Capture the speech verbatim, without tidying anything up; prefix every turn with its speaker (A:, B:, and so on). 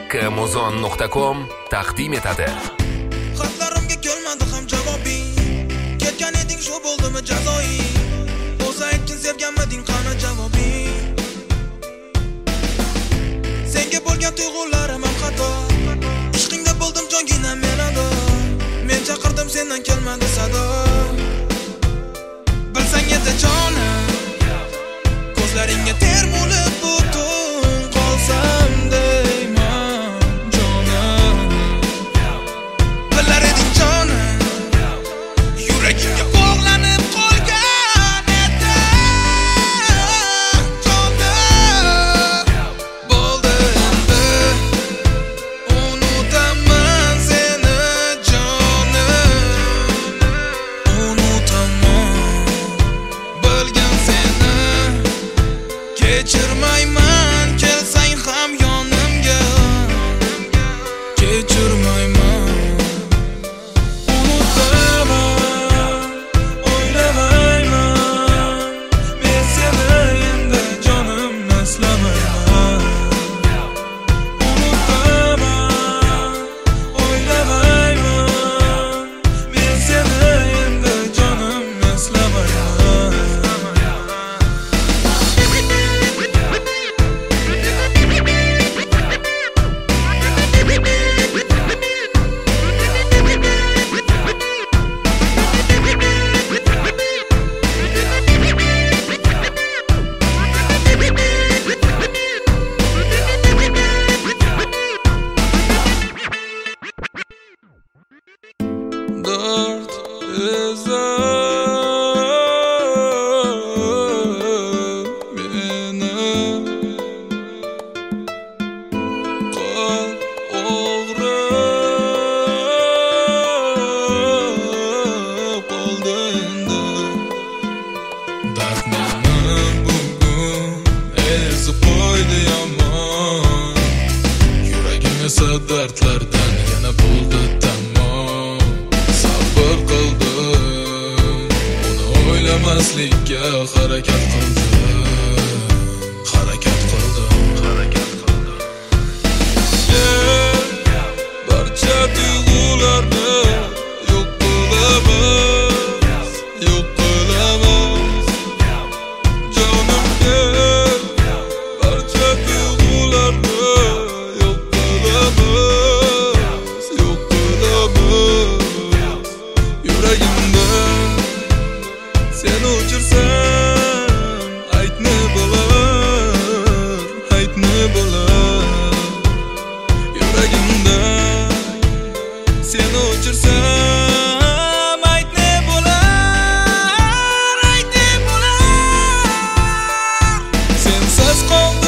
A: Kmuzon nuqta com taqdim etadi.
B: Xatlarimga kelmadi ham javobing. Ketgan eding shu bo'ldimi jazoing? O'zi aytgin sevganmiding qani javobing? Senga bo'lgan tuyg'ularim ham xato. Ishqingda bo'ldim jongina men ado. Men chaqirdim sendan kelmadi sado. Bilsang edi jonim, ko'zlaringga ter bo'lib butun qolsam deyman jonim. Bilar eding jonim, yuragimga bog'lanib qolgan edi jonim. Bo'ldi endi unutaman seni jonim. Unutaman bilgan seni, kechirmayman kelsang ham yonimga. Kechirmayman, unutaman, o'ylamayman. Men seni endi jonim eslamayman. Unutaman, o'ylamayman. Men seni endi jonim eslamayman. Dört ezer beni, kalp og'rib qoldi endi. Dard meni bugun ezib qo'ydi yomon. Yuragim esa dardlardan yana bo'ldi tamom. Sabr qildim, uni o'ylamaslikka harakat qildim. Harakat qildim, harakat qildim. Barcha tuyg'ularni yo'q qilamiz, yo'q qilamiz. Jonimga barcha tuyg'ularni yo'q qilamiz, yo'q qilamiz. Yuragimda seni o'chirsam aytni bo'lar, aytni bo'lar. Yuragimda seni o'chirsam aytni bo'lar, aytni bo'lar. Sensiz qoldim